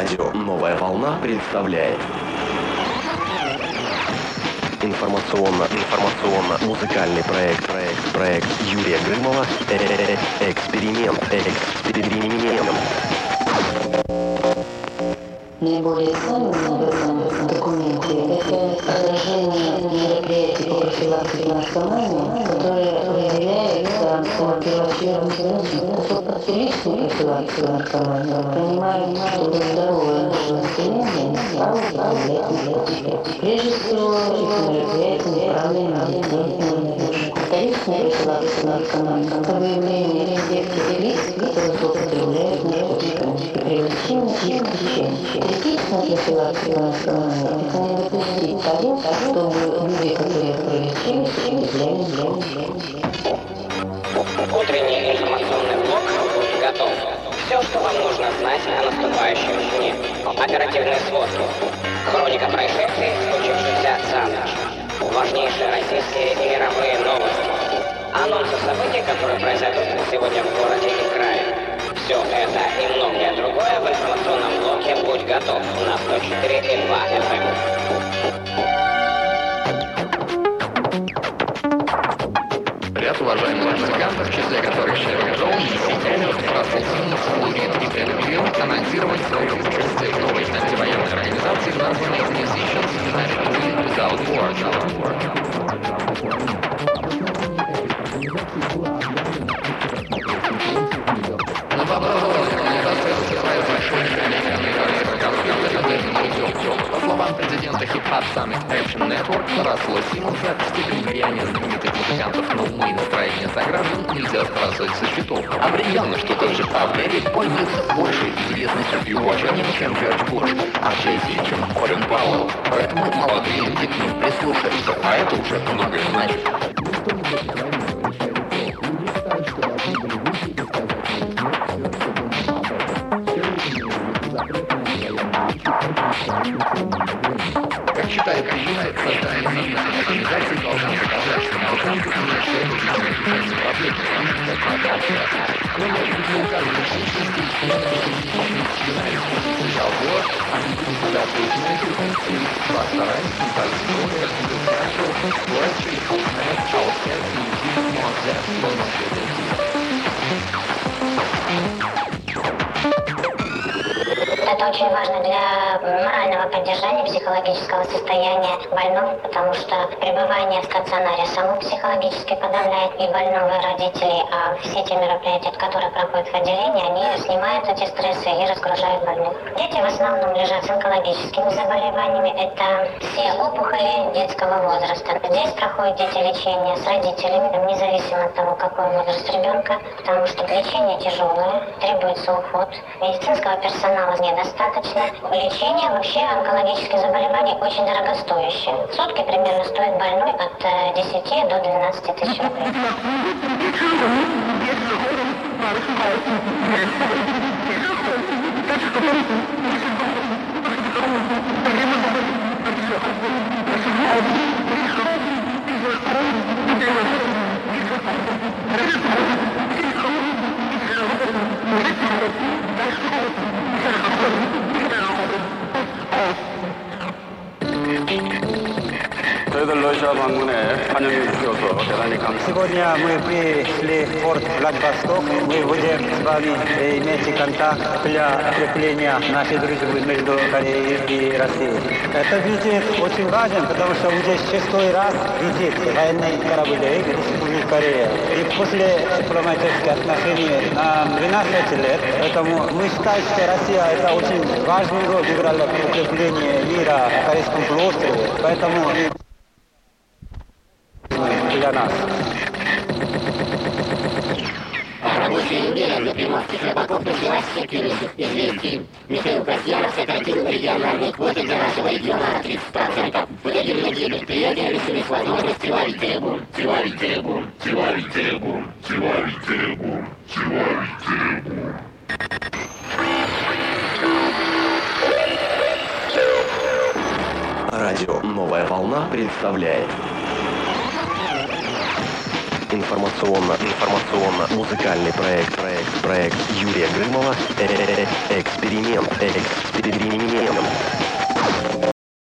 Радио «Новая волна» представляет информационно-музыкальный проект Юрия Грымова «Эксперимент». Наиболее ценным в этом документе это отражение мероприятий по профилактике наркомании, которые являются первоочередным задачей личной профилактики наркомании. Понимаем, что здоровое наше население право употреблять наркотики. Прежде всего, эти мероприятия направлены на детей. Вторичная профилактика наркомании – это выявление тех лиц, которые злоупотребляют наркотиками, и привлечение их к лечению. Критичная профилактика наркомании – это не допустить того, чтобы люди, которые пролечились, употребляли. Утренний информационный блок готов. Все, что вам нужно знать о наступающем дне. Оперативные сводки. Хроника происшествий, случившихся за ночь. Важнейшие российские и мировые новости. Анонсы событий, которые произойдут сегодня в городе и крае. Все это и многое другое в информационном блоке «Будь готов» на 104,2 FM. Ряд уважаемых музыкантов, в числе которых Шерри Джонс, Руссell Симмонс и Дмитрий Лебедев, анонсировали свое участие в новой антивоенной организации, названной Musicians United to Win Without War. По словам президента хип-хоп Summit Action Network Расселла Симмонса, степень влияния знаменитых музыкантов на умы и настроение сограждан нельзя сбрасывать со счетов. Определенно, что тот же Пап Дэвид пользуется большей известностью в его очерне, чем Джордж Буш, а Джей-Зи, чем Колин Пауэлл. Поэтому молодые люди к ним прислушаются, а это уже многое значит. Как считает президент, создание организации должна показать, что музыканты имеют решение проблем. Кроме указанных личностей, взял город, они куда признаются, постараются позиционировать poetry, math, healthcare, music, more than Это очень важно для морального поддержания психологического состояния больного, потому что пребывание в стационаре само психологически подавляет и больного, и родителей, а все те мероприятия, которые проходят в отделении, они снимают эти стрессы и разгружают больных. Дети в основном лежат с онкологическими заболеваниями, это все опухоли детского возраста. Здесь проходят дети лечение с родителями, независимо от того, какой возраст ребенка, потому что лечение тяжелое, требуется уход, медицинского персонала недостаточно. Лечение вообще онкологических заболеваний очень дорогостоящее. В сутки примерно стоит больной от 10 до 12 тысяч рублей. 저희들 러시아 방문에 환영해 주셔서 대단히 감사합니다. Сегодня мы пришли в порт Владивосток. Мы будем с вами иметь контакт для укрепления нашей дружбы между Кореей и Россией. Этот визит очень важен, потому что уже шестой раз визит военной корабли Республики Корея. И после дипломатических отношений на 12 лет, поэтому мы считаем, что Россия это очень важную роль играла в укреплении мира в Корейском полуострове. Поэтому для нас. Рабочая неделя для приморских рыбаков началась с активистских известий. Михаил Касьянов сократил региональные квоты для нашего региона на 30%. В итоге многие предприятия решили возможность тиварить требуем. Радио «Новая волна» представляет информационно-музыкальный проект Юрия Грымова «Эксперимент».